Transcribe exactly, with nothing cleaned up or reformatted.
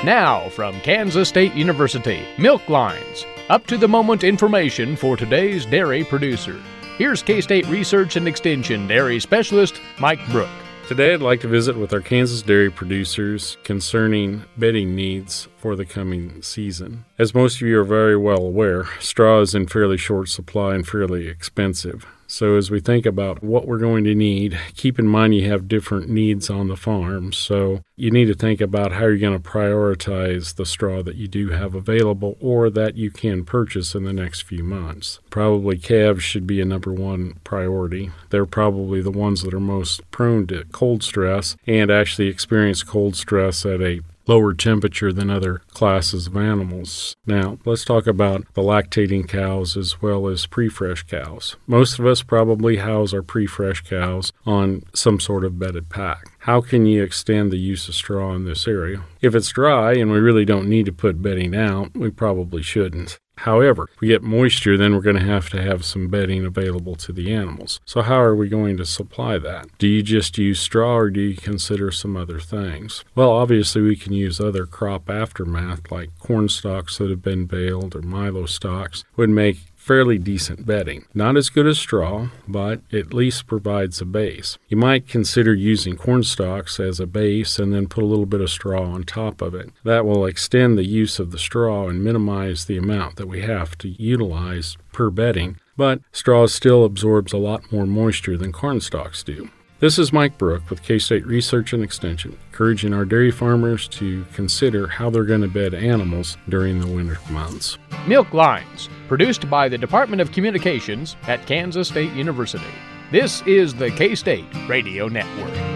Now, from Kansas State University, Milk Lines, up-to-the-moment information for today's dairy producer. Here's K-State Research and Extension Dairy Specialist Mike Brook. Today I'd like to visit with our Kansas dairy producers concerning bedding needs for the coming season. As most of you are very well aware, straw is in fairly short supply and fairly expensive. So as we think about what we're going to need, keep in mind you have different needs on the farm. So you need to think about how you're going to prioritize the straw that you do have available or that you can purchase in the next few months. Probably calves should be a number one priority. They're probably the ones that are most prone to cold stress and actually experience cold stress at a lower temperature than other classes of animals. Now, let's talk about the lactating cows as well as pre-fresh cows. Most of us probably house our pre-fresh cows on some sort of bedded pack. How can you extend the use of straw in this area? If it's dry and we really don't need to put bedding out, we probably shouldn't. However, if we get moisture, then we're going to have to have some bedding available to the animals. So how are we going to supply that? Do you just use straw or do you consider some other things? Well, obviously we can use other crop aftermath like corn stalks that have been baled or milo stalks would make fairly decent bedding. Not as good as straw, but at least provides a base. You might consider using corn stalks as a base and then put a little bit of straw on top of it. That will extend the use of the straw and minimize the amount that we have to utilize per bedding, but straw still absorbs a lot more moisture than corn stalks do. This is Mike Brook with K-State Research and Extension, encouraging our dairy farmers to consider how they're going to bed animals during the winter months. Milk Lines, produced by the Department of Communications at Kansas State University. This is the K-State Radio Network.